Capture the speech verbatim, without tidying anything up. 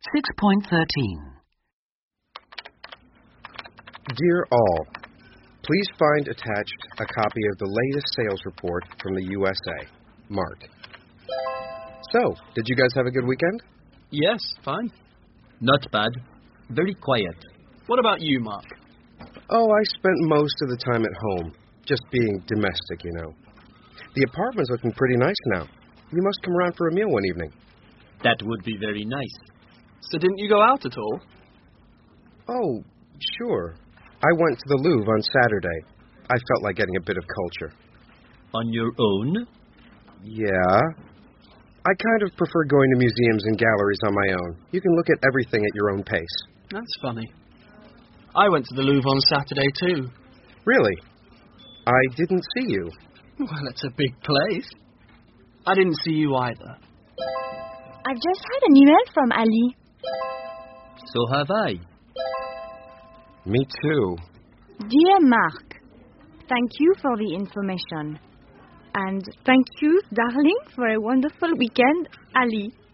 six point thirteen. Dear all, please find attached a copy of the latest sales report from the U S A, Mark. So, did you guys have a good weekend? Yes, fine. Not bad. Very quiet. What about you, Mark? Oh, I spent most of the time at home, just being domestic, you know. The apartment's looking pretty nice now. You must come around for a meal one evening. That would be very nice. So didn't you go out at all? Oh, sure. I went to the Louvre on Saturday. I felt like getting a bit of culture. On your own? Yeah. I kind of prefer going to museums and galleries on my own. You can look at everything at your own pace. That's funny. I went to the Louvre on Saturday too. Really? I didn't see you. Well, it's a big place. I didn't see you either. I've just had an email from Ali. So have I. Me too. Dear Mark, thank you for the information. And thank you, darling, for a wonderful weekend, Ali.